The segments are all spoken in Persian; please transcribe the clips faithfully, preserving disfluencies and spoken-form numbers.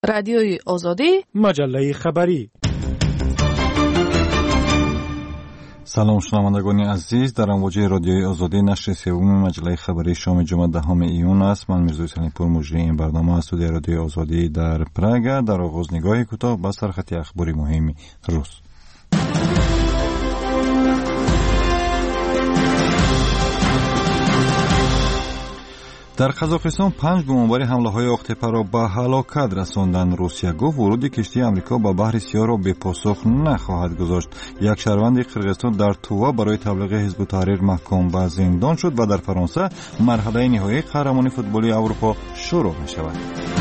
رادیوی آزادی، مجله خبری. سلام شنوندگان عزیز، در امواج رادیوی آزادی نشر سوم مجله خبری شام جمعه دهم ایون است. من میرزا حسینی پور مجری این برنامه از استودیوی رادیوی آزادی در پراگ. در آغاز نگاهی کوتاه به سرخط اخباری مهم روز. در قزاقستان پنج گمانبر حمله‌های اختپا را به هلاکت رساندند. روسیه گفت ورود کشتی آمریکا به بحر سیاه را بی پاسخ نخواهد گذاشت. یک شهروند قرقیزستان در تووا برای تبلیغ حزب التحریر محکوم به زندان شد و در فرانسه مرحله نهایی قهرمانی فوتبالی اروپا شروع می شود.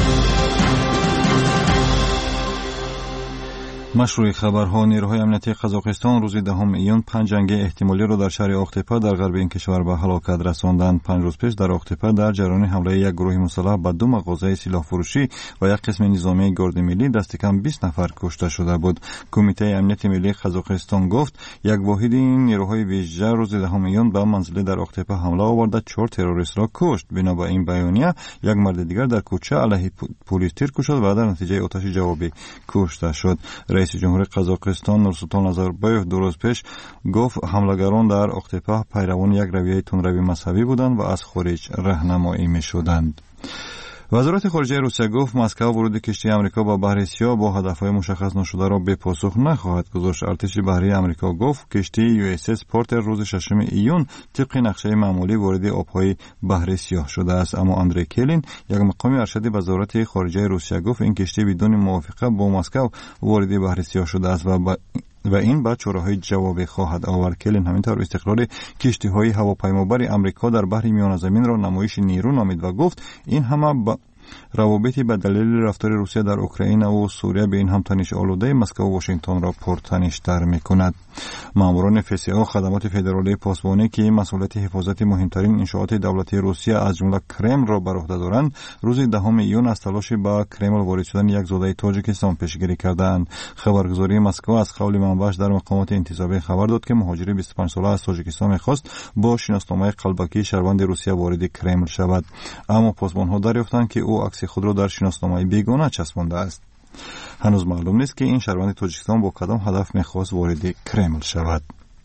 مشروع خبرها. نیروهای امنیتی قزاقستان روز دهم ایون پنج جنگ احتمالی را در شهر اختپا در غرب این کشور به هلاکت رساندند. پنج روز پیش در اختپا در جریان حمله یک گروه مسلح به دو مغازه سلاح فروشی و یک قسم نظامی گارد ملی دست کم بیست نفر کشته شده بود. کمیته امنیت ملی قزاقستان گفت یک واحد این نیروهای ویژه روز دهم ایون به منزل در اختپا حمله آورده چهار تروریست را کشت. بنا به این بیانیه یک مرد دیگر در کوچه علیه پلیس تیر کشید و در نتیجه آتش جوابی کشته شد. رئیس جمهور قزاقستان نورسولطان نظربایف دو روز پیش گفت حملگران در اختپا پیروان یک رویه تندروی مذهبی بودند و از خارج راهنمایی می‌شدند. وزارت خارجه روسیه گفت مسکو ورود کشتی آمریکا به بحر سیاه با هدفهای مشخص نشده را به پاسخ نخواهد گذاشت. ارتش بحری آمریکا گفت کشتی یو اس اس پورتر روز ششم ایون طبق نقشه معمولی وارد آبهای بحر سیاه شده است. اما اندری کلین یک مقام ارشد وزارت خارجه روسیه گفت این کشتی بدون موافقت با مسکو وارد بحر سیاه شده است و با و این با چاره‌های جوابی خواهد آورد. کلین همینطور استقرار کشتی‌های هواپیمابر آمریکا در بحر میان زمین را نمایش نیرو نامید و گفت این همه با روابطی به دلیل رفتار روسیه در اوکراین و سوریه به این هم تنش آلوده مسکو و واشنگتن را پرتنش‌تر می‌کند. ماموران اف اس ای خدمات فدرالی پاسبانی که مسئولیت حفاظت مهمترین انشاءات دولتی روسیه از جمله کرمل را بر عهده دارند روز دهم ایون از تلاش به کرمل وارد شدن یک زاده تاجیکستان پیشگیری کردند. خبرگزاری مسکو از قول منبعش در مقامات انتسابی خبر داد که مهاجر بیست و پنج ساله از تاجیکستان می‌خواست با شناسنامه قلبکی شهروند روسیه وارد کرمل شود، اما پاسبان‌ها دریافتند که او عکس خود را در شناسنامه بیگانه چسبانده است. هنوز معلوم نیست که این شهروند تاجیکستان با کدام هدف می‌خواست وارد کرمل شود.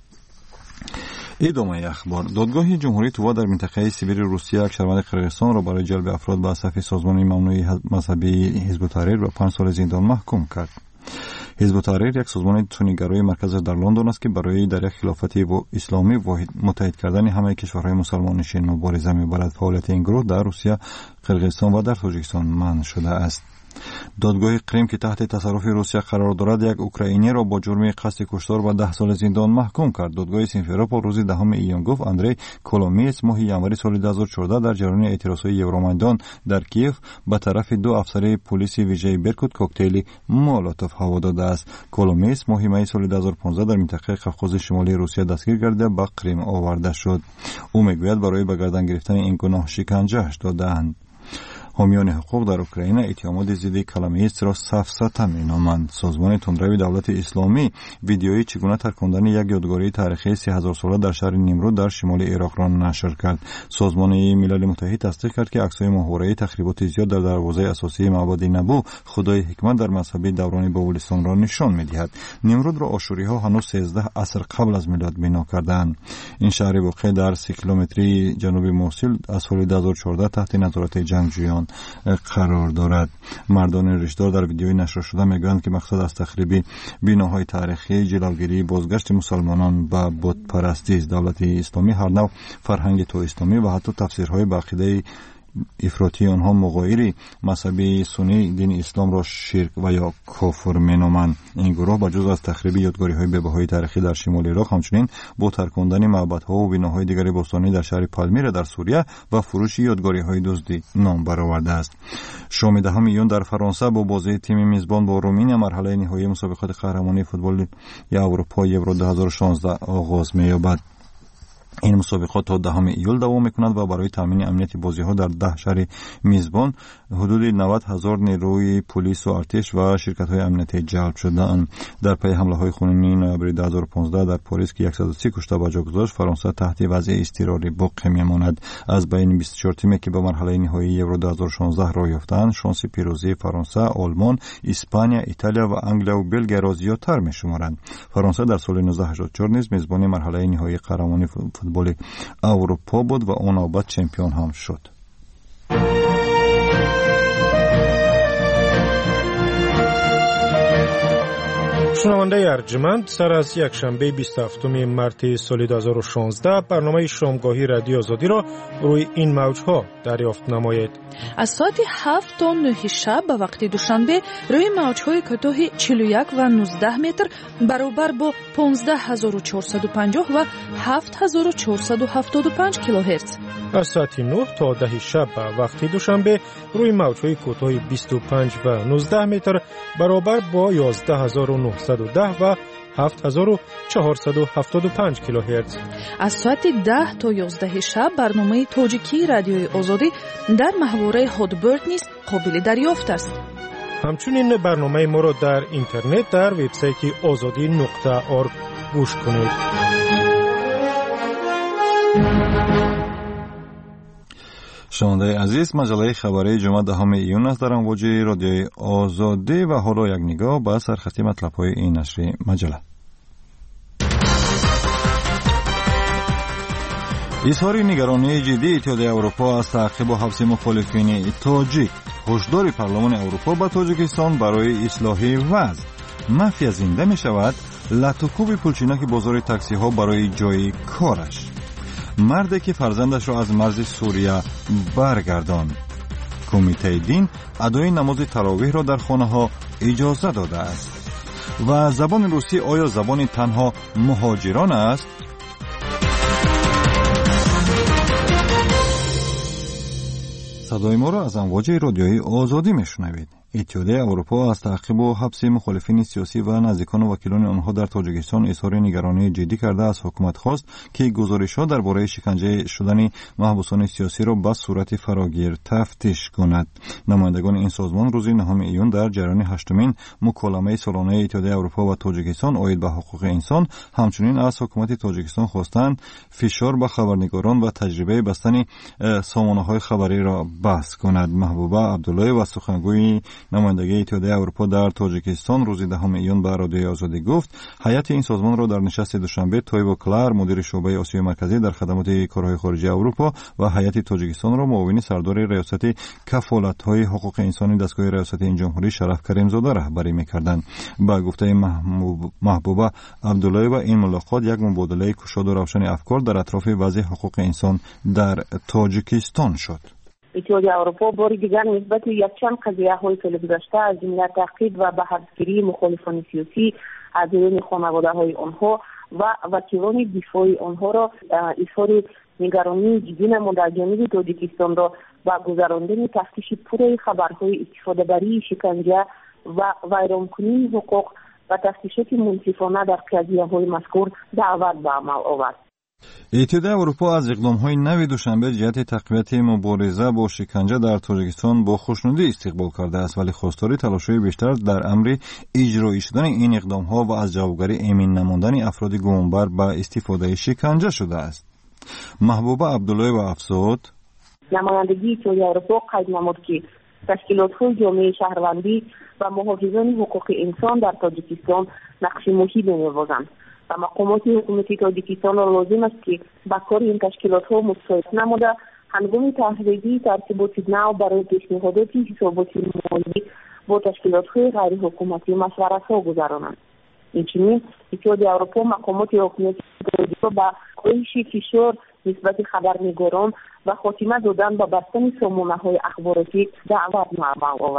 ادامه اخبار. دادگاه جمهوری تووا در منطقه سیبیر روسیه یک شهروند قرقیزستان را برای جلب افراد به صف سازمان ممنوع مذهبی حزب التحریر به پنج سال زندان محکوم کرد. حزب التحریر یک سازمان سنی‌گرای مرکز در لندن است که برای در یک خلافت اسلامی واحد متحد کردن همه کشورهای مسلمان نشین مبارزه می‌برد. فعالیت این گروه در روسیه، قرقیزستان و در تاجیکستان منع شده است. دادگاه کریم که تحت تصرف روسیه قرار دارد یک اوکراینی را با جرم قصد کشتار به ده سال زندان محکوم کرد. دادگاه سیمفروپول روز دهم ایون گفت اندری کولومیس ماه ینوری سال دو هزار و چهارده در جریان اعتراضهای یورومیدان در کیف به طرف دو افسر پلیس ویژه برکوت کوکتیل مولوتوف هوا داده است. کولومیس ماه می سال دو هزار و پانزده در منطقه قفقاز شمالی روسیه دستگیر گردیده به کریم آورده شد. او میگوید برای به گردن گرفتن این گناه شکنجه‌اش دادند. حامیان حقوق در اوکراین اتهامات ضد کلمه‌ایست را سفسطه می‌نامند. سازمان تندروی دولت اسلامی ویدیویی چگونه ترکاندن یک یادگاری تاریخی سه هزار ساله در شهر نیمرود در شمال عراق را نشر کرد. سازمان ملل متحد تصدیق کرد که عکس‌های ماهواره‌ای تخریبات زیاد در دروازه اساسی معبد نبو خدای حکمت در مذهب دوران بابلیستان را نشان می‌دهد. نیمرود را آشوری‌ها هنوز سیزده عصر قبل از میلاد بنا کردند. این شهر واقع در سی کیلومتری جنوب موصل از سال دو هزار و چهارده تحت نظارت جنگجویان قرار دارد. مردان رشدار در ویدیوی نشر شده میگویند که مقصد از تخریب بناهای تاریخی جلوگیری بازگشت مسلمانان به بت پرستی است. دولت اسلامی هر نوع فرهنگ تو اسلامی و حتی تفسیرهای به عقیده افراطی آنها مغایر مذهب سنی دین اسلام را شرک و یا کفر مینامند. این گروه با جز از تخریب یادگاری‌های بی‌بهای تاریخی در شمال عراق همچنین با ترکاندن معبدها و بناهای دیگر باستانی در شهر پالمیرا در سوریه و فروش یادگاری‌های دزدی نام برآورده است. شام دهم ایون در فرانسه با بازی تیم میزبان با رومانیا مرحله نهایی مسابقات قهرمانی فوتبال اروپا یورو دو هزار و شانزده آغاز می‌یابد. این مسابقات تا دهم ایول دوام میکند و برای تامین امنیت بازی‌ها در ده شهر میزبان حدود نود هزار نیروی پلیس و ارتش و شرکت‌های امنیتی جلب شده‌اند. در پی حمله‌های خونین نوامبر دو هزار و پانزده در پاریس که صد و سی کشته به جا گذاشت، فرانسه تحت وضع اضطراری باقی میماند. از بین بیست و چهار تیمی که به مرحله نهایی یورو دو هزار و شانزده راه یافتند، شانس پیروزی فرانسه، آلمان، اسپانیا، ایتالیا و انگلیس و بلژیک را زیادتر می‌شمارند. فرانسه در سال نوزده هشتاد و چهار نیز میزبان مرحله نهایی قهرمانی فوتبال اروپا بود و آن نوبت چمپیون هم شد. شنونده ارجمند، سر از یک شنبه بیست و هفتم مارس سال دو هزار و شانزده برنامه شامگاهی رادیو آزادی را روی این موج‌ها دریافت نمایید. از ساعت هفت تا نه شب به وقت دوشنبه روی موج‌های کوتاه چهل و یک و نوزده متر برابر با پانزده هزار و چهارصد و پنجاه و هفت هزار و چهارصد و هفتاد و پنج کیلوهرتز. از ساعت نه تا ده شب به وقت دوشنبه روی موج‌های کوتاه بیست و پنج و نوزده متر برابر با یازده هزار و نهصد و ده و هفت هزار و چهارصد و هفتاد و پنج کیلوهرتز. از ساعت ده تا یازده شب برنامه تاجیکی رادیوی آزادی در محوره هادبرد نیز قابل دریافت است. همچنین برنامه ما را در اینترنت در وبسایت آزادی نقطه اورگ گوش کنید. شنونده عزیز، مجله خبری جمعه دهم ایون است در امواج رادیوی آزادی و حالا یک نگاه به سرخط مطلب‌های این نشر مجله. اظهار نگرانی جدی اتحادیه اروپا از تعقیب و حبس مخالفین تاجیک. هشدار پارلمان اروپا به تاجیکستان برای اصلاح وضع. مافیا زنده می شود. لطوکوب پولچینک بازار تاکسی ها برای جای کارش. مردی که فرزندش را از مرز سوریه برگردان. کمیته دین ادای نماز تراویح را در خانه ها اجازه داده است. و زبان روسی آیا زبان تنها مهاجران است؟ صدای ما را از امواج رادیویی آزادی میشنوید. اتحادیه اروپا از تعقیب و حبس مخالفین سیاسی و نزدیکان و وکیلان آنها در تاجیکستان اظهار نگرانی جدی کرده از حکومت خواست که گزارش‌ها درباره شکنجه شدن محبوسان سیاسی را به صورت فراگیر تفتیش کند. نمایندگان این سازمان روز نهم ایون در جریان هشتمین مکالمه سالانه اتحادیه اروپا و تاجیکستان عاید به حقوق انسان همچنین از حکومت تاجیکستان خواستند فشار به خبرنگاران و تجربه بستن سامانه‌های خبری را بحث کند. محبوبه عبدالله و سخنگوی نمایندگی اتحادیه اروپا در تاجیکستان روز دهم ایون به رادیوی آزادی گفت هیئت این سازمان را در نشست دوشنبه تایب کلر مدیر شعبه آسیای مرکزی در خدمات کارهای خارجی اروپا و هیئت تاجیکستان را معاون سردار ریاست کفالت‌های حقوق انسانی دستگاه ریاست این جمهوری شرف کریمزاده رهبری می‌کردند. با گفته محبوبه عبدالله و این ملاقات یک مبادله گشاد و روشن افکار در اطراف وضع حقوق انسان در تاجیکستان شد. اتحادیه اروپا بار دیگر نسبت یک چند قضیه های سال گذشته از جمله تعقیب و به حبسگیری مخالفان سیاسی، اعضای خانواده های آنها و وکیلان دفاع آنها را اظهار نگرانی جدی نموده. جانب تاجیکستان را با گذراندن تفتیش پوره خبرهای استفاده بری شکنجه و ویرانکنی حقوق و تفتیشات منصفانه در قضیه های مذکور دعوت به عمل آورد. اتحادیه اروپا از اقدام‌های نو دوشنبه جهت تقویت مبارزه با شکنجه در تاجیکستان با خوشنودی استقبال کرده است، ولی خواستار تلاش‌های بیشتر در امر اجرایی شدن این اقدام‌ها و از جوابگری امین نماندن افراد گمانبر به استفاده شکنجه شده است. محبوبه عبدالله و افزود نمایندگی اتحادیه اروپا قید نمود که تشکیلات‌های جامعه شهروندی و محافظان حقوق انسان در تاجیکستان نقش مهمی می‌بازند و مقامات حکومتی تاجیکستان را لازم است که به کار این تشکیلات‌ها مساعد نموده هنگام تحریری ترتیبات نو برای پیشنهادات حسابات مالی با تشکیلات‌های غیر حکومتی مشورت‌ها گذرانند. اینچنین اتحادیه اروپا مقامات حکومتی تاجیکستان به کاهش فشار نسبت خبرنگاران و خاتمه دادن به بستن سامانه‌های اخباراتی دعوت به عمل آورد.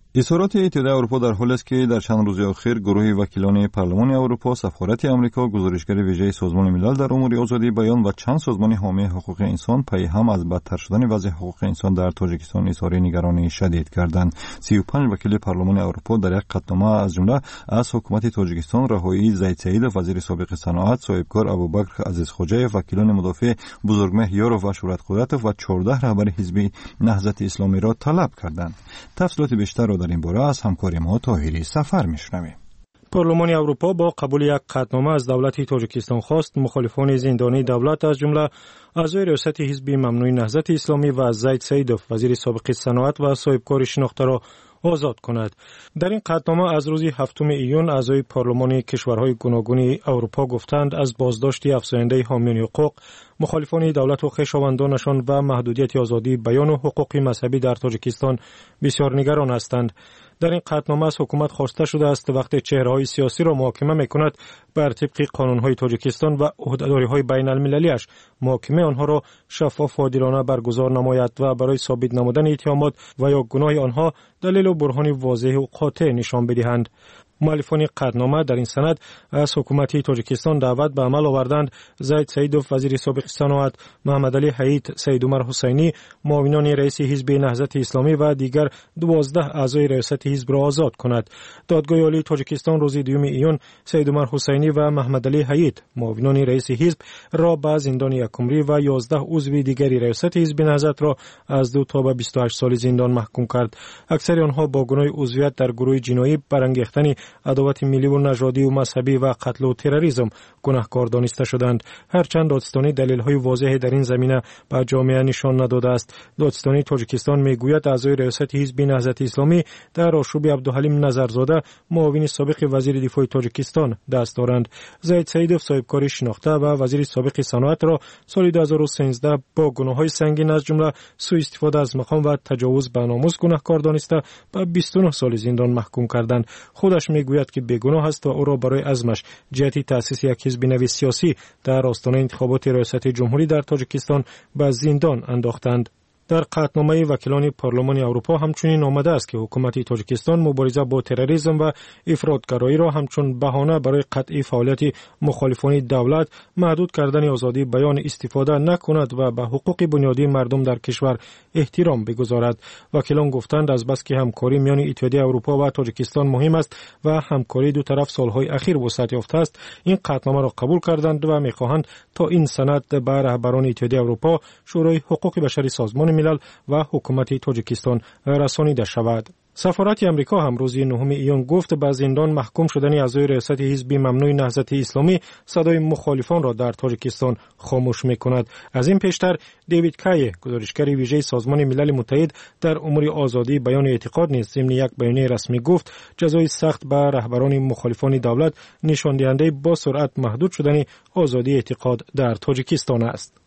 اظهارات اتحادیه اروپا در حالی است که در چند روز اخیر گروه وکیلان پارلمان اروپا، سفارت آمریکا، گزارشگر ویژه سازمان ملل در امور آزادی بیان و چند سازمان حامی حقوق انسان پی هم از بدتر شدن وضع حقوق انسان در تاجیکستان اظهار نگرانی شدید کردند. سی و پنج وکیل پارلمان اروپا در یک قطعنامه از جمله از حکومت تاجیکستان رهایی زید سعیدوف، وزیر سابق صنعت، صاحبکار ابوبکر عزیزخوجایف، وکیلان مدافع بزرگمه یاروف و شورت قدرتوف و چهارده رهبر حزب نهضت اسلامی را طلب کردند. تفصیلات بیشتر را در این باره از همکار ما طاهری سفر میشنویم. پارلمان اروپا با قبول یک قطعنامه از دولت تاجیکستان خواست مخالفان زندانی دولت از جمله اعضای ریاست حزب ممنوع نهضت اسلامی و زید سعیدوف، وزیر سابق صنعت و صاحبکار شناخته را آزاد کند. در این قطعنامه از روز هفتم ایون اعضای پارلمان کشورهای گوناگون اروپا گفتند از بازداشت افزاینده حامیان حقوق، مخالفان دولت و خویشاوندانشان و محدودیت آزادی بیان و حقوق مذهبی در تاجیکستان بسیار نگران هستند. در این قطعنامه از حکومت خواسته شده است وقتی چهره‌های سیاسی را محاکمه می‌کند بر طبق قانون‌های تاجیکستان و عهده‌داری‌های بین‌المللی‌اش محاکمه آنها را شفاف و عادلانه برگزار نماید و برای ثابت نمودن اتهامات و یا گناه آنها دلیل و برهان واضح و قاطع نشان بدهند. مؤلفان قطعنامه در این سند از حکومت تاجیکستان دعوت به عمل آوردند زید سعیدوف، وزیر سابق صنعت، محمد علی حییت، سید عمر حسینی، معاونان رئیس حزب نهضت اسلامی و دیگر دوازده اعضای ریاست حزب را آزاد کند. دادگاه عالی تاجیکستان روز دوم ایون سید عمر حسینی و محمد علی حییت، معاونان رئیس حزب را به زندان یکمری و یازده عضو دیگری ریاست حزب نهضت را از دو تا به بیست و هشت سال زندان محکوم کرد. اکثر آنها با گناه عضویت در گروه جنایی برانگیختن عداوت ملی و نژادی و مذهبی و قتل و تروریسم گناهکار دانسته شدند. هرچند دادستانی دلیل‌های واضحی در این زمینه به جامعه نشان نداده است. دادستانی تاجیکستان میگوید اعضای ریاست حزب نهضت اسلامی در آشوب عبدالحلیم نظرزاده، معاون سابق وزیر دفاع تاجیکستان دست دارند. زید سعیدوف، صاحبکار شناخته و وزیر سابق صنعت را سال دو هزار و سیزده با گناه‌های سنگین از جمله سوء استفاده از مقام و تجاوز به ناموس گناهکار دانسته به بیست و نه سال زندان محکوم کردند. خودش میگوید که بیگناه است و او را برای عزمش جهت تأسیس یک حزب نوی سیاسی در آستانه انتخابات ریاست جمهوری در تاجیکستان به زندان انداختند. در قطعنامه وکیلان پارلمان اروپا همچنین آمده است که حکومت تاجیکستان مبارزه با تروریسم و افراطگرایی را همچون بهانه برای قطع فعالیت مخالفان دولت، محدود کردن آزادی بیان استفاده نکند و به حقوق بنیادی مردم در کشور احترام بگذارد. وکیلان گفتند از بس که همکاری میان اتحادیه اروپا و تاجیکستان مهم است و همکاری دو طرف سالهای اخیر وسعت یافته است، این قطعنامه را قبول کردند و میخواهند تا این سند به رهبران اتحادیه اروپا، شورای حقوق بشر سازمان ملل و حکومت تاجیکستان رسانیده شود. سفارت آمریکا هم روز نهم ایون گفت به زندان محکوم شدن اعضای ریاست حزب ممنوع نهضت اسلامی صدای مخالفان را در تاجیکستان خاموش می‌کند. از این پیشتر دیوید کای، گزارشگر ویژه سازمان ملل متحد در امور آزادی بیان اعتقاد نیز ضمن یک بیانیه رسمی گفت جزای سخت به رهبران مخالفان دولت نشان دهنده با سرعت محدود شدن آزادی اعتقاد در تاجیکستان است.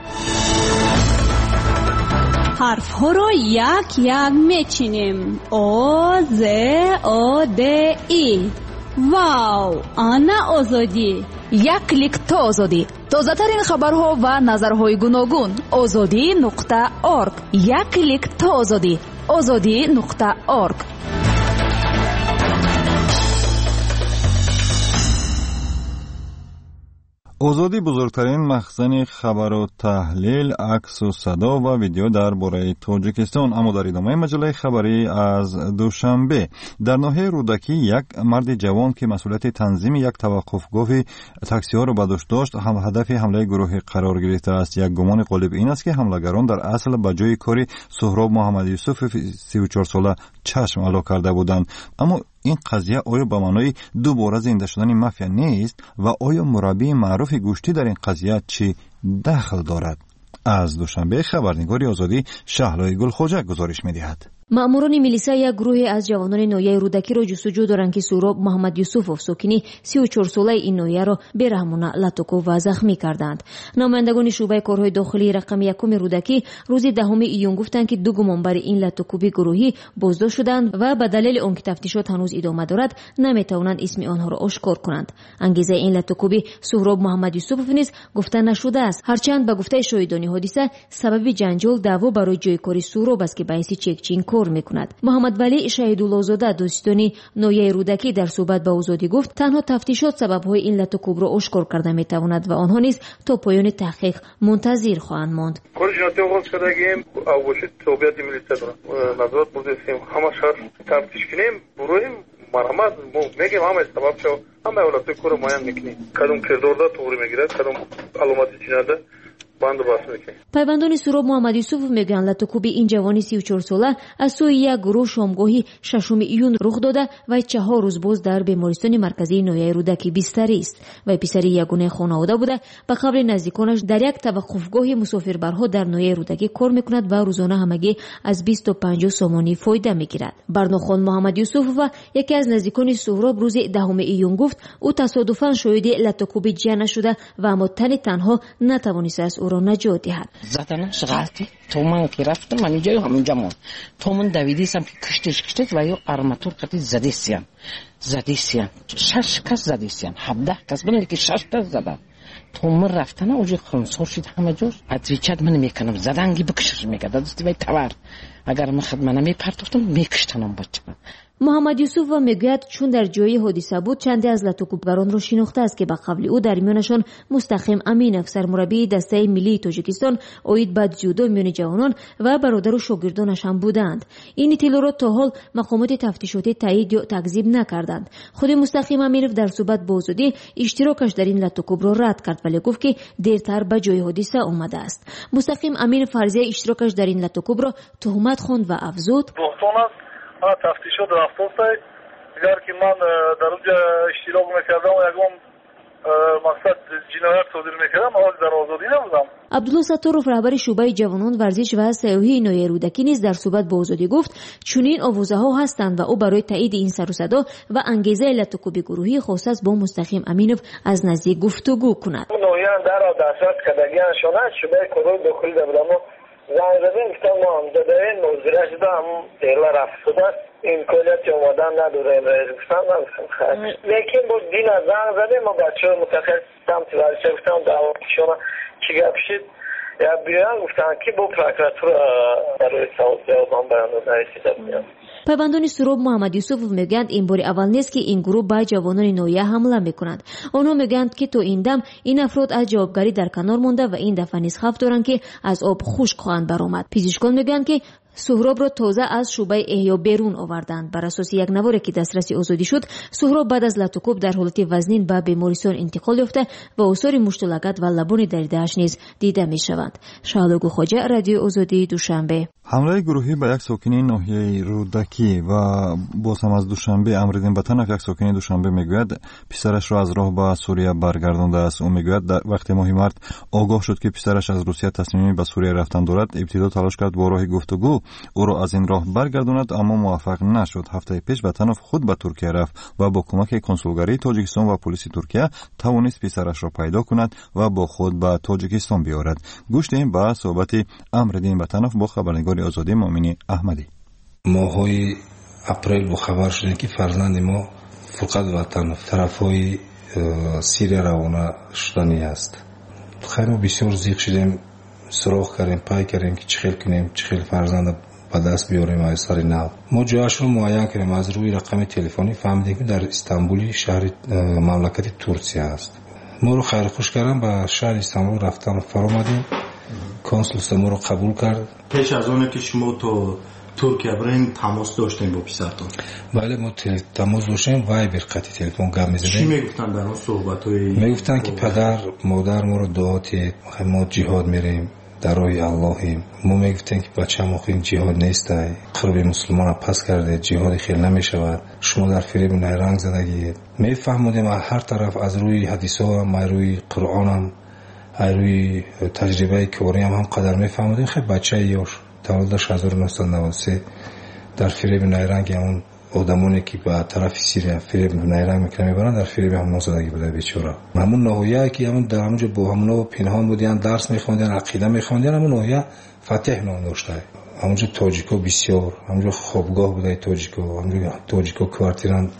حرف ها را یک یک میچینیم. او ز او د ای. واو، آنا آزادی. یک کلیک تا آزادی. تازه ترین خبرها و نظرهای گوناگون. آزادی نقطه ارگ. یک کلیک تا آزادی. آزادی نقطه ارگ. آزادی بزرگترین مخزن خبر و تحلیل، عکس و صدا و ویدیو درباره تاجیکستان. اما در ادامه مجله خبری از دوشنبه، در ناحیه رودکی یک مرد جوان که مسئولیت تنظیم یک توقفگاه تاکسی ها را به دوش داشت هم هدف حمله گروه قرار گرفته است. یک گمان غالب این است که حملگران در اصل به جای کاری سهراب محمد یوسف سی و چهار ساله چشم علا کرده بودند. اما این قضیه آیا به معنای دوباره زنده شدن مافیا نیست و آیا مربی معروف گوشتی در این قضیه چی دخل دارد؟ از دوشنبه خبرنگاری آزادی شهلای گلخوجه گزارش می‌دهد. ماموران میلیسا یک گروه از جوانان نویه رودکی را جستجو دارند که سهراب محمد یوسفوف ساکنی سی و چهار ساله این نویه را بی‌رحمانه لطکو و زخمی کردند. نمایندگان شعبه کارهای داخلی رقم یکم رودکی روز دهم ایون گفتند که دو گمانبر این لطکوبی گروهی بازداشت شدند و به دلیل آنکه تفتیشات هنوز ادامه دارد نمیتوانند اسم آنها را آشکار کنند. انگیزه این لطکوبی سهراب محمد یوسفوف نیز گفته نشده است، هرچند به گفته شاهدان حادثه سبب جنجال دعوا برای جای کاری سهراب است که باعث چک چینگ کار میکند. محمد ولی شهیدالله‌زاده دوستانی نویه رودکی در صحبت با آزادی گفت تنها تفتیشات سبب‌های این لطکوب را آشکار کرده میتواند و آنها نیز تا پایان تحقیق منتظر خواهند ماند. کارشناسی آغاز کردیم اواشید صحبت ملیته دارم نظارت بودیم همه شهر تفتیش کنیم برویم مرحمت میگیم همه سبب شو همه اولاد کار معین میکنیم کدوم کردارده توری میگیره کدوم علامتی جناده بند باس میکنیم. پیوندان سوراب محمد یوسف میگن لطکوبی این جوانی سی و چهار ساله از سوی یک گروه شامگاهی ششم ایون رخ داده و چهار روز باز در بیمارستان مرکزی نویه رودکی بستری است و پسری یگانه خانواده بوده. به قول نزدیکانش در یک توقفگاه مسافربرها در نویه رودکی کار میکند و روزانه همگی از بیست تا پنجاه سومانی فایده میگیرد. برناخوان محمد یوسف و یکی از نزدیکان سهراب روز دهم ایون گفت او تصادفاً شاهد لطکوبی جان شده و اما تن تنها نتوانسته است او را نجات دهد. زدنش غلطی تو من که رفتم من اینجا همینجا مون تو من دویدیسم که کشتش کشتش و یا آرماتور قطعی زدیسیم زدیسیم شش کس زدیسیم هفده کس بنده که شش کس زدن تو من رفتن اوجی خونسور شد همه جور ادریچت من میکنم زدنگی بکشش میکرد دستی بای تور اگر من خدمانه میپرتفتم میکشتنم بچه. محمد یوسف و میگوید چون در جای حادثه بود چندی از لطکوبگران را شناخته است که به قبل او در میانشان مستقیم امینov سرمربی دسته ملی تاجیکستان اوید بدجودو میان جوانان و برادر و شاگردانش هم بودند. این اطلاعات تا حال مقامات تفتیشاتی تایید یا تکذیب نکردند. خود مستقیم امینov در صحبت با آزادی اشتراکش در این لطکوب را رد کرد ولی گفت که دیرتر به جای حادثه آمده است. مستقیم امینov فرضیه اشتراکش در این لطکوب را تهمت خواند و افزود ها تفتیشات رفته اگر که من در اونجا اشتراک میکردم و یکم مقصد جنایت صادر میکردم حال در آزادی نبودم. عبدالله ستارов رهبر شعبه جوانان ورزش و سیاحی نویه رودکی نیز در صحبت با آزادی گفت چنین آوازه ها هستند و او برای تایید این سر و صدا و انگیزه لطکوبی گروهی خاص است با مستقیم امینov از نزدیک گفتگو کند. نویان در دسترس کردگیان شونه شعبه کروی داخلی دبلمو زنگ زدیم که ما هم زدهیم موزیره شده هم دیلا رفت شده این کلیتی اومدن نداره این رئیس گفتم نمیستم لیکن بود دین از زنگ زدیم ما بچه های متخصصم تیوریچه گفتم دعوت شما چی گپ شد یا بیان گفتن که با پراکراتور برای سعود جوابان برنده نرسیده بیان. پیوندان سوراب محمد یوسف میگویند این بار اول نیست که این گروه به جوانان نویه حمله میکنند. آنها میگویند که تا این دم این افراد از جوابگری در کنار مانده و این دفعه نیز خوف دارند که از آب خشک خواهند برآمد. پزشکان میگویند که سهراب را تازه از شعبه احیا بیرون آوردند. بر اساس یک نواری که دسترسی آزادی شد سهراب بعد از لطکوب در حالت وزنین به بیمارستان انتقال یافته و آثار مشتلکات و لبان دریده‌اش نیز دیده میشوند. شهادگو خواجه رادیو آزادی دوشنبه. حمله گروهی به یک ساکنین ناحیه رودکی و باز هم از دوشنبه امردین بطنف یک ساکنین دوشنبه میگوید پسرش را از راه به سوریه برگردانده است. او میگوید در وقتی ماهی مرد آگاه شد که پسرش از روسیه تصمیمی به سوریه رفتن دارد ابتدا تلاش کرد با راه گفتگو او را از این راه برگرداند اما موفق نشد. هفته پیش بطنف خود به ترکیه رفت و با کمک کنسولگری تاجیکستان و پلیس ترکیه توانست پسرش را پیدا کند و با خود به تاجیکستان بیاورد. گوش دهیم به صحبت امردین بطنف با خبرنگار آزادی مؤمنی احمدی. ماهای اپریل با خبر شدیم که فرزند ما فرقت بطنف طرفای سیریه روانه شدنی است. خیر ما بسیار زیق شدیم سراغ کردیم پای کردیم که چه خیل کنیم چه خیل فرزند به دست بیاریم از سر نو. ما جایش رو معین کردیم از روی رقم تلفنی فهمیدیم که در استانبول شهر مملکت ترکیه است. ما رو خیر خوش کردن به شهر استانبول رفتن و فرامدیم. کنسول ما رو قبول کرد. پیش از اونه که شما تو ترکیه برین تماس داشتیم با پسرتون؟ بله ما تماس داشتیم وایبر قطعی تلفن گپ می‌زدیم. چی میگفتن در اون صحبت‌های؟ میگفتن که پدر مادر ما رو دعات ما جهاد میریم در راه اللهیم. ما میگفتن که بچه ما خیلی جهاد نیست قرب مسلمان پس کرده جهاد خیلی نمیشود شما در فریب نیرنگ زدگی. میفهمودیم هر طرف از روی حدیث ها هم روی قرآن هم روی تجربه کاری هم هم قدر میفهمودیم. خیلی بچه یاش تولدش هزار و نهصد و نود و سه در فریب نیرنگ همون آدمانی که به طرف سیریه فریب نیرنگ میکنه میبرن در فریب هم نازدگی بوده بیچاره. همون ناحیه که همون در همونجا با همونا پنهان بودن درس میخوندن عقیده میخوندن همون ناحیه فتح نام داشته. همونجا تاجیکا بسیار همونجا خوابگاه بوده تاجیکا همونجا تاجیکا کوارتیران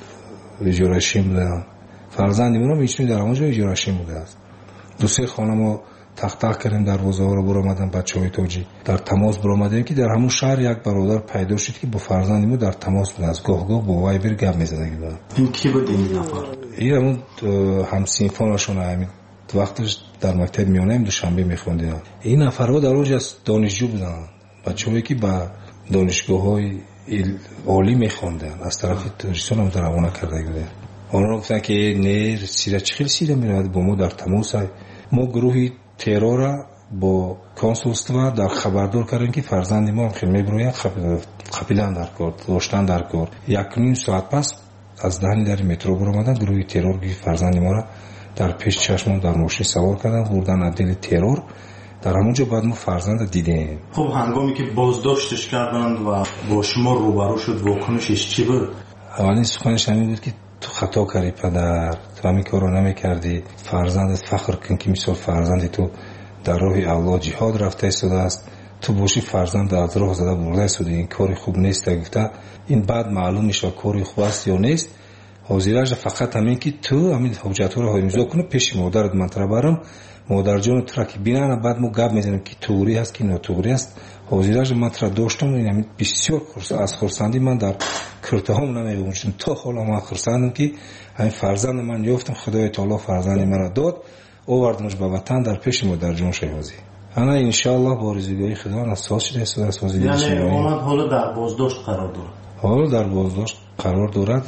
اجاره‌شین بودن. فرزندمون میشونی در همونجا اجاره‌شین بوده است. دو سه خانم تخت تخت کردیم دروازه ها رو برآمدن بچهای توجی در تماس برآمدیم که در همون شهر یک برادر پیدا شد که با فرزند ما در تماس بود از گاه گاه با وایبر گپ می‌زدن. این کی بود این نفر؟ این همون همسینفانشون همین وقتش در مکتب میانه دوشنبه میخوندن. این نفرها در اونجا دانشجو بودن، بچه‌هایی که با دانشگاه‌های عالی میخوندن از طرف تاجیکستان هم روانه کرده بودن. آنها گفتن که نه سیره چه خیلی سیره میاد با ما در تماس. ما گروهی ترور با کنسولستوا در خبردار کردیم که فرزند ما خیلی میبروید قبیلان در کار داشتن در کار. یک نیم ساعت پس از دهن در مترو برآمدن گروهی ترور که فرزند ما را در پیش چشمم در ماشین سوار کردن بردن عدل ترور. در همونجا بعد ما فرزند دیدیم. خب هنگامی که بازداشتش کردند و با شما روبرو شد واکنشش چی بود؟ اولین سخنش همین بود که تو خطا کردی پدر، تو همین کار رو نمی کردی، فرزندت فخر کن که مثال فرزندی تو در راه الله جهاد رفته ایستاده است، تو باشی فرزند از راه زده برده ایستاده، این کاری خوب نیست. گفته این بعد معلوم میشه کاری خوب است یا نیست. حاضرش فقط همین که تو همین حجت رو امضا کنه پیش مادرت منطقه برام مادر جان تو را که بینن بعد ما گپ میزنیم که توری هست که ناتوری است. حاضرش من تر داشتم این بسیار خرس از خرسندی من در کرتهام نمیگم تا حالا من خرسندم که همین فرزند من یافتم خدای تعالی فرزند مرا داد آوردمش به وطن در پیش مادر جان شهازی. انا ان شاء الله با رضایت خدا اساس شده است اساس یعنی اومد حالا در بازداشت قرار دارد. حالا در بازداشت قرار دارد.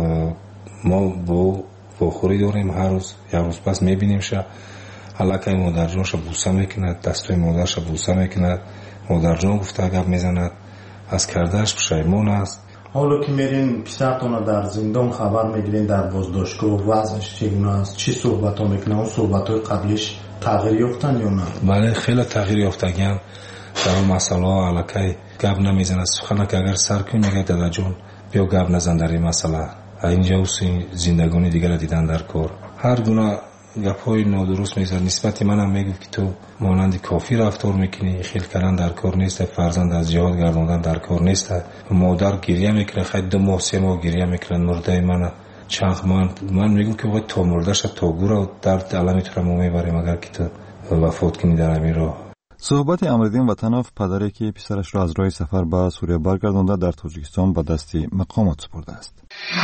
ما با فخوری داریم هر روز یک روز پس میبینیمش حالا مادر جانش بوسه میکند دستای مادرش بوسه میکند مادر جان گفته گپ میزند از کردهش پشیمون است. حالا که میرین پسرتون در زندان خبر میگیرین در بازداشتگاه وضعش چگونه است چی صحبت ها میکنه اون صحبت های قبلش تغییر یافتن یا نه؟ بله خیلی تغییر یافتگیان در اون مسئله ها علاقه گپ نمیزند سخنه که اگر سر کنی میگه دادا جان بیا گپ نزن در این مسئله اینجا اوسی زندگانی دیگر دیدن در کار هر گونه گپ‌های نادرست میزد نسبت منم میگه که تو مانند کافی رفتار میکنی خیلی کردن در کار نیست فرزند از جهاد گرداندن در کار نیست مادر گریه میکنه خیلی دو ماه سه ماه گریه میکنه مرده من چند من من میگم که باید تا مردهش تا گورا درد علمی تو رو میبریم اگر که تو وفات کنی در همین راه. صحبت امردین وطنوف پدری که پسرش را از راه سفر به سوریه برگردانده در تاجیکستان به دست مقامات سپرده است.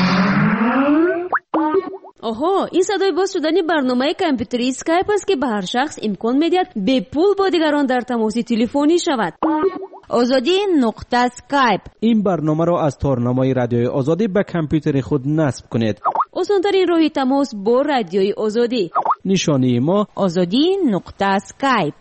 آها این صدای باز شدن برنامه کامپیوتری اسکایپ است که به هر شخص امکان میدهد به پول با دیگران در تماس تلفنی شود. آزادی نقطه اسکایپ این برنامه را از تارنمای رادیوی آزادی به کامپیوتر خود نصب کنید. آسان‌ترین راه تماس با رادیوی آزادی نشانی ما آزادی نقطه اسکایپ.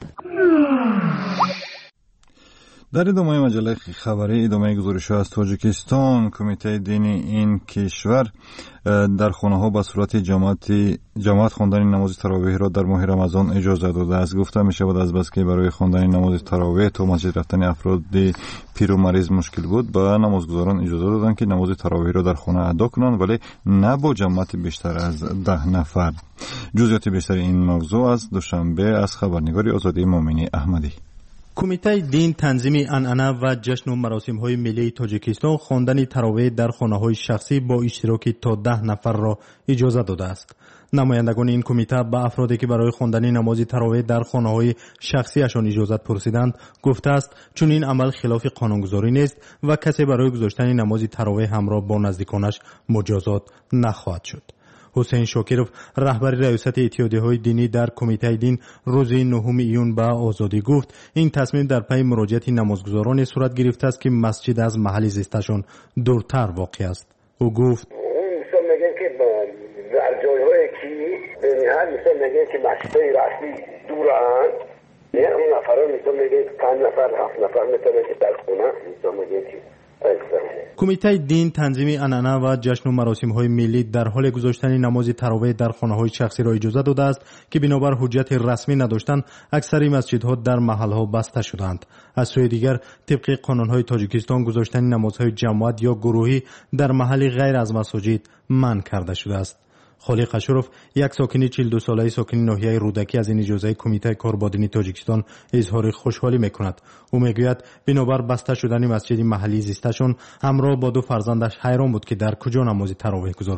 در ادامه مجله خبری ادامه گزارش از تاجیکستان کمیته دینی این کشور در خانه ها به صورت جماعت جماعت خواندن نماز تراویح را در ماه رمضان اجازه داده است. گفته می شود از بس که برای خواندن نماز تراویح تا مسجد رفتن افراد پیر و مریض مشکل بود به نمازگزاران اجازه دادند که نماز تراویح را در خانه ادا کنند ولی نه با جماعت بیشتر از ده نفر. جزئیات بیشتر این موضوع از دوشنبه از خبرنگار آزادی مومنی احمدی. کمیته دین تنظیم عنعنه و جشن و مراسم‌های ملی تاجیکستان خواندن تراویح در خانه‌های شخصی با اشتراک تا ده نفر را اجازه داده است. نمایندگان این کمیته به افرادی که برای خواندن نماز تراویح در خانه‌های شخصیشان اجازت پرسیدند گفته است چون این عمل خلاف قانونگذاری نیست و کسی برای گذاشتن نماز تراویح همراه با نزدیکانش مجازات نخواهد شد. حسین شاکرов رهبر ریاست اتحادیه‌های دینی در کمیته دین روز نهم ایون به آزادی گفت این تصمیم در پی مراجعت نمازگزاران صورت گرفته است که مسجد از محل زیستشان دورتر واقع است. او گفت مثلا میگن که در جای‌هایی که به نهایت مثلا میگن که مسجدهای رسمی دورن نه اون نفران مثلا میگن پنج نفر هفت نفر میتونن که در خونه مثلا میگن که کمیته دین تنظیم عنعنه و جشن و مراسم‌های ملی در حال گذاشتن نماز تراویح در خانه‌های شخصی را اجازه داده است که بنابر حجت رسمی نداشتن اکثر مسجدها در محل‌ها بسته شدند. از سوی دیگر طبق قانون‌های تاجیکستان گذاشتن نمازهای جماعت یا گروهی در محل غیر از مساجد منع کرده شده است. خالق اشرف یک ساکن چهل و دو ساله ساکن ناحیه رودکی از این اجازه کمیته کاربادینی تاجیکستان اظهار خوشحالی میکند. او میگوید بنابر بسته شدن مسجد محلی زیستشان همراه با دو فرزندش حیران بود که در کجا نماز تراویح گذارد.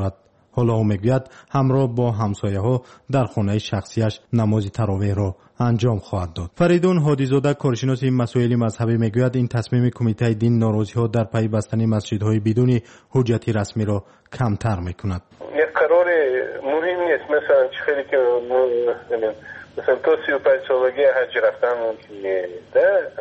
حالا او میگوید همراه با همسایه‌ها در خانه شخصیش نماز تراویح را انجام خواهد داد. فریدون هادیزاده کارشناس مسائل مذهبی میگوید این تصمیم کمیته دین ناراضی‌ها در پی بستن مسجدهای بدون حجتی رسمی را کمتر میکند. یک قرار مهم نیست، مثلا چیزی که مثلا تو سی و پنج سالگی حج رفتن ممکن نیست.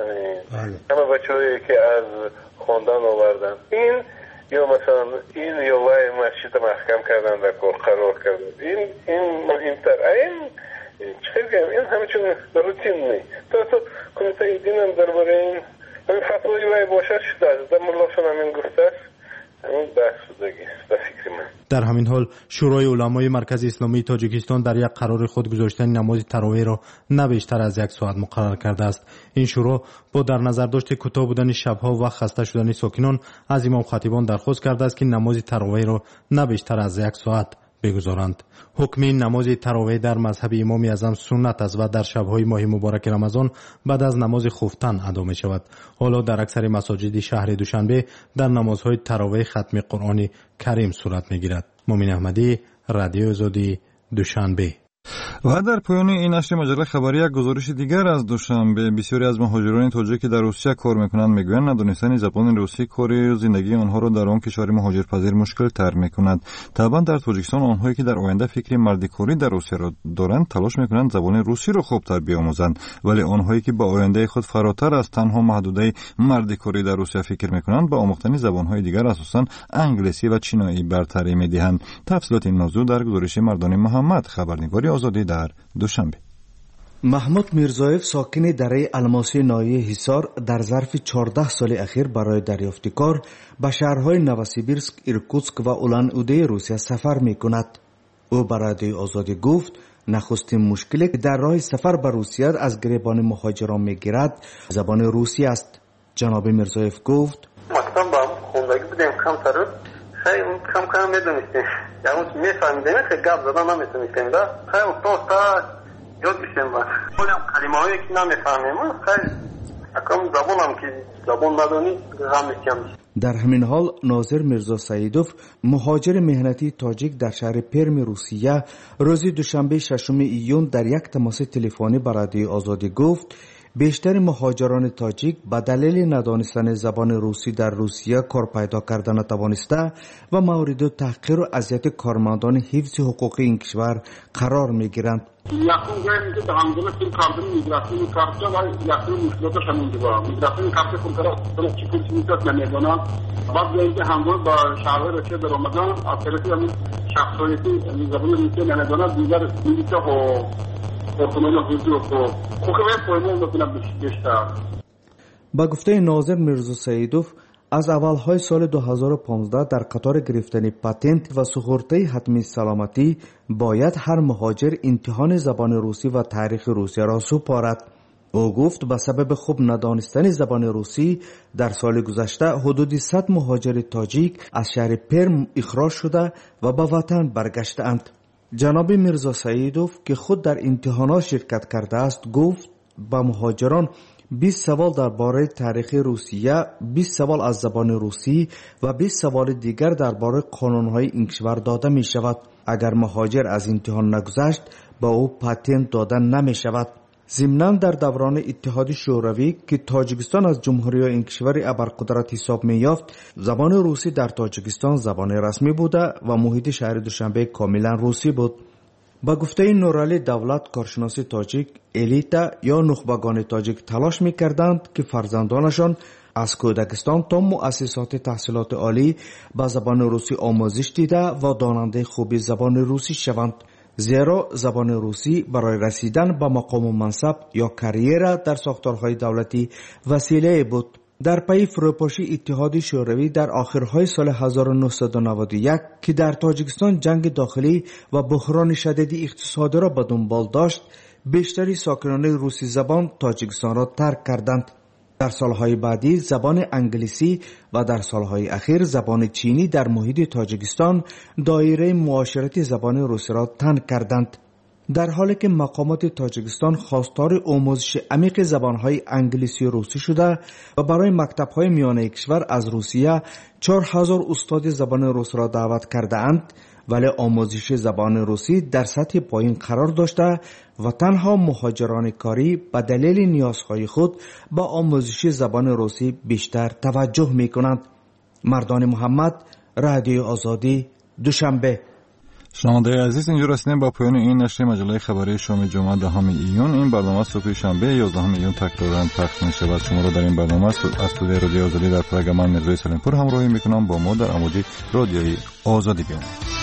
همه بچه‌هایی که از خاندان آوردن این یا مثلا این یا وای مسجد محکم کردن و قرار کردن این این مهمتر. این چیزی این همچون روتین نیست. تو تو کمیته دین هم درباره این همین فتوای وای باشه شده است. در ملاشون همین گفته است. همین بحث شدگی است به فکر من. در همین حال شورای علمای مرکز اسلامی تاجیکستان در یک قرار خود گذاشتن نماز تراویح را نه بیشتر از یک ساعت مقرر کرده است. این شورا با در نظر داشت کوتاه بودن شبها و خسته شدن ساکنان از امام خطیبان درخواست کرده است که نماز تراویح را نه بیشتر از یک ساعت بگذارند. حکم نماز تراویح در مذهب امام اعظم سنت است و در شب‌های ماه مبارک رمضان بعد از نماز خفتن ادا می شود. حالا در اکثر مساجد شهر دوشنبه در نمازهای تراویح ختم قرآن کریم صورت می گیرد. مومن احمدی، رادیو آزادی، دوشنبه. و در پایان این نشر مجله خبری یک گزارش دیگر از دوشنبه، بسیاری از مهاجران تاجیک که در روسیه کار میکنند میگویند ندانستن زبان روسی کار زندگی آنها را در آن کشور مهاجرپذیر مشکل تر میکند. طبعا در تاجیکستان آنهایی که در آینده فکر مردیکاری در روسیه را دارند تلاش میکنند زبان روسی را خوبتر بیاموزند، ولی آنهایی که با آینده خود فراتر از تنها محدوده مردیکاری در روسیه فکر میکنند با آموختن زبانهای دیگر اساساً انگلیسی و چینایی برتری میدهند. تفصیلات این موضوع در گزارش مردان محمد، خبرنگاری آزادی در دوشنبه. محمود میرزایف ساکن دره الماسی ناحیه حصار در ظرف چهارده سال اخیر برای دریافت کار به شهرهای نوسیبیرسک، ایرکوتسک و اولان اوده روسیه سفر می کند. او به رادیو آزادی گفت نخستین مشکلی که در راه سفر به روسیه از گریبان مهاجران می گیرد زبان روسی است. جناب میرزایف گفت مکتب با خوندگی بودیم کم تر خیلی کم کم میدونستیم یعنی میفهمیدیم که گپ زدن نمیتونستیم و خیلی تو تا یاد گرفتیم و خودم کلمه هایی که نمیفهمیم خیلی اکرم زبانم که زبان ندونی غم میکنم. در همین حال ناظر میرزا سعیدوف مهاجر مهنتی تاجیک در شهر پرم روسیه روز دوشنبه ششم ایون در یک تماس تلفنی با رادیو آزادی گفت بیشتر مهاجران تاجیک به دلیل ندانستن زبان روسی در روسیه کار پیدا کردن نتوانسته و مورد تحقیر و اذیت کارمندان حفظ حقوق این کشور قرار میگیرند. یقین گویم که تمامدون تیم کاردن میگراسیون کارتا و یقین مشکلاتش همون دیوار میگراسیون کارتا کنترل چی کنی میتونست نمیدونم بعد اینکه همون با شهرهای رسیده در رمضان از طرفی همین شخصیتی زبان روسی نمیدونم دیگر میلیته و با گفته ناظر میرزا سعیدوف از اولهای سال دو هزار و پانزده در قطار گرفتن پاتنت و سپرده حتمی سلامتی باید هر مهاجر امتحان زبان روسی و تاریخ روسیه را سپارد. او گفت به سبب خوب ندانستن زبان روسی در سال گذشته حدود صد مهاجر تاجیک از شهر پرم اخراج شده و به وطن برگشتند. جناب میرزا سعیدوف که خود در امتحانات شرکت کرده است گفت با مهاجران بیست سوال درباره تاریخ روسیه، بیست سوال از زبان روسی و بیست سوال دیگر درباره قانون‌های این کشور داده می شود. اگر مهاجر از امتحان نگذشت با او پاتنت داده نمی شود. ضمناً در دوران اتحاد شوروی که تاجیکستان از جمهوری این کشور ابرقدرت حساب می یافت زبان روسی در تاجیکستان زبان رسمی بوده و محیط شهر دوشنبه کاملا روسی بود. با گفته نورعلی دولت کارشناس تاجیک الیتا یا نخبگان تاجیک تلاش می کردند که فرزندانشان از کودکستان تا مؤسسات تحصیلات عالی با زبان روسی آموزش دیده و داننده خوبی زبان روسی شوند، زیرا زبان روسی برای رسیدن به مقام و منصب یا کریر در ساختارهای دولتی وسیله بود. در پی فروپاشی اتحاد شوروی در آخرهای سال هزار و نهصد و نود و یک که در تاجیکستان جنگ داخلی و بحران شدید اقتصادی را به دنبال داشت، بیشتری ساکنان روسی زبان تاجیکستان را ترک کردند. در سالهای بعدی زبان انگلیسی و در سالهای اخیر زبان چینی در محیط تاجیکستان دایره معاشرت زبان روسی را تنگ کردند. در حالی که مقامات تاجیکستان خواستار آموزش عمیق زبانهای انگلیسی و روسی شده و برای مکتب‌های میانه کشور از روسیه چهار هزار استاد زبان روس را دعوت کرده اند، ولی آموزش زبان روسی در سطح پایین قرار داشته و تنها مهاجران کاری به دلیل نیازهای خود با آموزش زبان روسی بیشتر توجه می کنند. مردان محمد، رادیو آزادی، دوشنبه. شنوندگان عزیز، اینجا رسیدیم با پایان این نشر مجله خبری شام جمعه دهم ایون. این برنامه صبح شنبه یازدهم ایون تکرارا پخش می شود. شما را در این برنامه از استودیوی رادیو آزادی در پرگمان میرزای سلیمپور همراهی میکنم. با ما در امواج رادیوی آزادی بمانید.